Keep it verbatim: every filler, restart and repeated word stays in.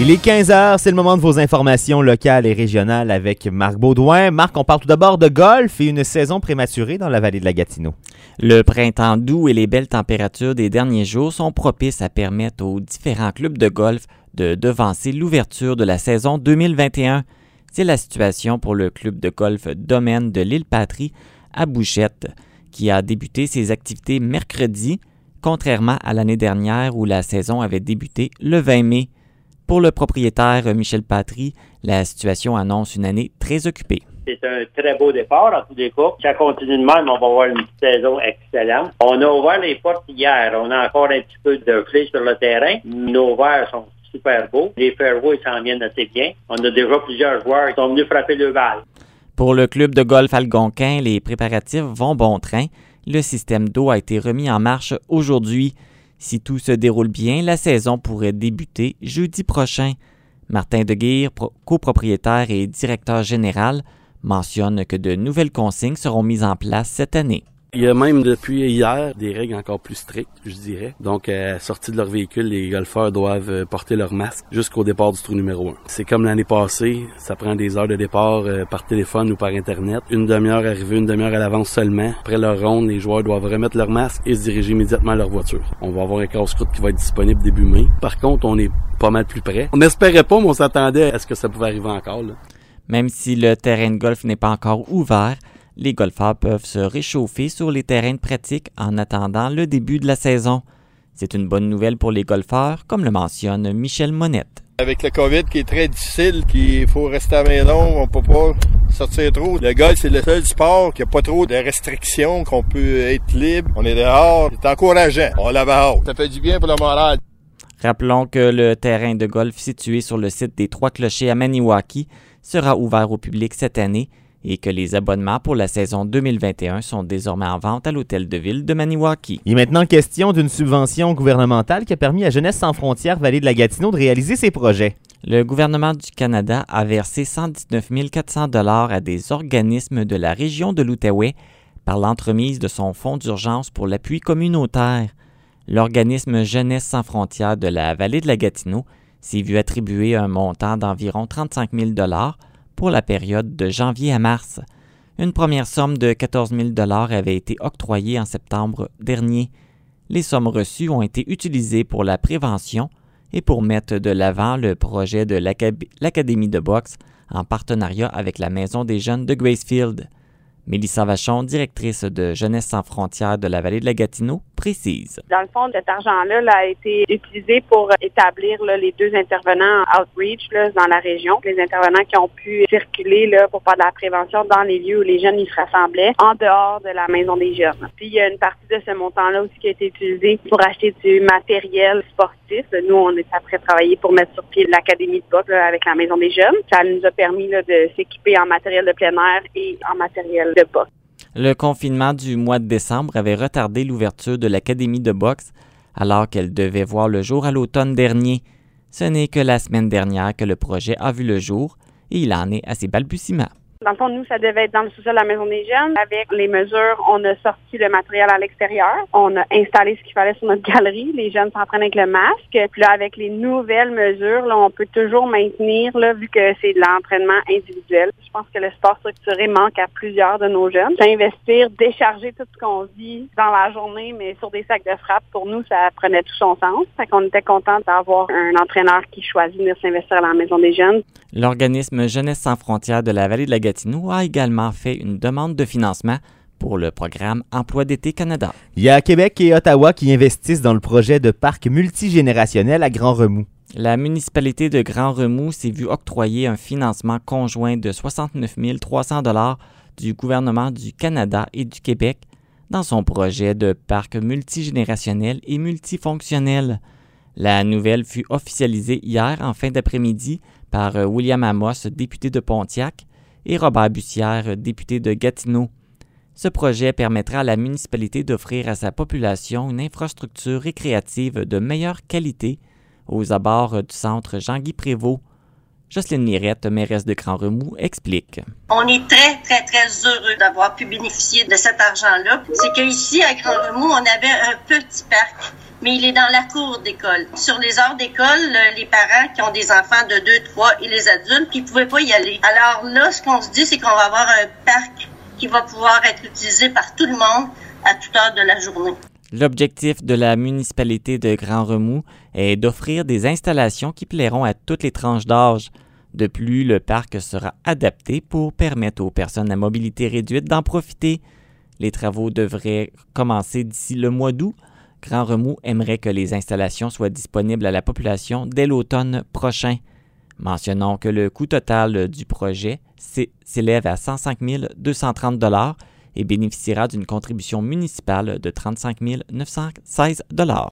Il est quinze heures, c'est le moment de vos informations locales et régionales avec Marc Baudouin. Marc, on parle tout d'abord de golf et une saison prématurée dans la vallée de la Gatineau. Le printemps doux et les belles températures des derniers jours sont propices à permettre aux différents clubs de golf de devancer l'ouverture de la saison deux mille vingt et un. C'est la situation pour le club de golf Domaine de l'Île-Patrie à Bouchette, qui a débuté ses activités mercredi, contrairement à l'année dernière où la saison avait débuté le vingt mai. Pour le propriétaire Michel Patry, la situation annonce une année très occupée. C'est un très beau départ en tous les cas. Ça continue de même, on va avoir une saison excellente. On a ouvert les portes hier. On a encore un petit peu de clés sur le terrain. Nos verres sont super beaux. Les fairways s'en viennent assez bien. On a déjà plusieurs joueurs qui sont venus frapper le balle. Pour le club de golf Algonquin, les préparatifs vont bon train. Le système d'eau a été remis en marche aujourd'hui. Si tout se déroule bien, la saison pourrait débuter jeudi prochain. Martin Deguire, pro- copropriétaire et directeur général, mentionne que de nouvelles consignes seront mises en place cette année. Il y a même depuis hier des règles encore plus strictes, je dirais. Donc, à sortie de leur véhicule, les golfeurs doivent porter leur masque jusqu'au départ du trou numéro un. C'est comme l'année passée, ça prend des heures de départ euh, par téléphone ou par Internet. Une demi-heure arrivée, une demi-heure à l'avance seulement. Après leur ronde, les joueurs doivent remettre leur masque et se diriger immédiatement à leur voiture. On va avoir un casse-croûte qui va être disponible début mai. Par contre, on est pas mal plus près. On n'espérait pas, mais on s'attendait à ce que ça pouvait arriver encore, là. Même si le terrain de golf n'est pas encore ouvert, les golfeurs peuvent se réchauffer sur les terrains de pratique en attendant le début de la saison. C'est une bonne nouvelle pour les golfeurs, comme le mentionne Michel Monette. Avec le COVID qui est très difficile, qu'il faut rester à la maison, on peut pas sortir trop. Le golf, c'est le seul sport qui a pas trop de restrictions, qu'on peut être libre. On est dehors, c'est encourageant. On l'avait hâte. Ça fait du bien pour le moral. Rappelons que le terrain de golf situé sur le site des Trois Clochers à Maniwaki sera ouvert au public cette année et que les abonnements pour la saison deux mille vingt et un sont désormais en vente à l'hôtel de ville de Maniwaki. Il est maintenant question d'une subvention gouvernementale qui a permis à Jeunesse sans frontières Vallée de la Gatineau de réaliser ses projets. Le gouvernement du Canada a versé cent dix-neuf mille quatre cents dollars à des organismes de la région de l'Outaouais par l'entremise de son fonds d'urgence pour l'appui communautaire. L'organisme Jeunesse sans frontières de la Vallée de la Gatineau s'est vu attribuer un montant d'environ trente-cinq mille dollars pour la période de janvier à mars. Une première somme de quatorze mille dollars avait été octroyée en septembre dernier. Les sommes reçues ont été utilisées pour la prévention et pour mettre de l'avant le projet de l'Académie de boxe en partenariat avec la Maison des jeunes de Gracefield. Mélissa Vachon, directrice de Jeunesse sans frontières de la Vallée de la Gatineau, précise. Dans le fond, cet argent-là là, a été utilisé pour établir là, les deux intervenants outreach là, dans la région, les intervenants qui ont pu circuler là, pour faire de la prévention dans les lieux où les jeunes ils se rassemblaient, en dehors de la Maison des jeunes. Puis il y a une partie de ce montant-là aussi qui a été utilisé pour acheter du matériel sportif. Nous, on est après travailler pour mettre sur pied l'Académie de boxe là, avec la Maison des jeunes. Ça nous a permis là, de s'équiper en matériel de plein air et en matériel de boxe. Le confinement du mois de décembre avait retardé l'ouverture de l'Académie de boxe alors qu'elle devait voir le jour à l'automne dernier. Ce n'est que la semaine dernière que le projet a vu le jour et il en est à ses balbutiements. Dans le fond, nous, ça devait être dans le sous-sol de la Maison des jeunes. Avec les mesures, on a sorti le matériel à l'extérieur. On a installé ce qu'il fallait sur notre galerie. Les jeunes s'entraînent avec le masque. Puis là, avec les nouvelles mesures, là, on peut toujours maintenir, là, vu que c'est de l'entraînement individuel. Je pense que le sport structuré manque à plusieurs de nos jeunes. S'investir, décharger tout ce qu'on vit dans la journée, mais sur des sacs de frappe, pour nous, ça prenait tout son sens. Fait qu'on était contents d'avoir un entraîneur qui choisit de venir s'investir à la Maison des jeunes. L'organisme Jeunesse sans frontières de la Vallée de la Gatineau a également fait une demande de financement pour le programme Emploi d'été Canada. Il y a Québec et Ottawa qui investissent dans le projet de parc multigénérationnel à Grand-Remous. La municipalité de Grand-Remous s'est vue octroyer un financement conjoint de soixante-neuf mille trois cents dollars du gouvernement du Canada et du Québec dans son projet de parc multigénérationnel et multifonctionnel. La nouvelle fut officialisée hier en fin d'après-midi par William Amos, député de Pontiac, et Robert Bussière, député de Gatineau. Ce projet permettra à la municipalité d'offrir à sa population une infrastructure récréative de meilleure qualité aux abords du centre Jean-Guy Prévost. Jocelyne Mirette, mairesse de Grand-Remous, explique. On est très, très, très heureux d'avoir pu bénéficier de cet argent-là. C'est qu'ici, à Grand-Remous, on avait un petit parc, mais il est dans la cour d'école. Sur les heures d'école, les parents qui ont des enfants de deux, trois et les adultes, ils ne pouvaient pas y aller. Alors là, ce qu'on se dit, c'est qu'on va avoir un parc qui va pouvoir être utilisé par tout le monde à toute heure de la journée. L'objectif de la municipalité de Grand-Remous est d'offrir des installations qui plairont à toutes les tranches d'âge. De plus, le parc sera adapté pour permettre aux personnes à mobilité réduite d'en profiter. Les travaux devraient commencer d'ici le mois d'août. Grand-Remous aimerait que les installations soient disponibles à la population dès l'automne prochain. Mentionnons que le coût total du projet s'élève à cent cinq mille deux cent trente dollars et bénéficiera d'une contribution municipale de trente-cinq mille neuf cent seize dollars.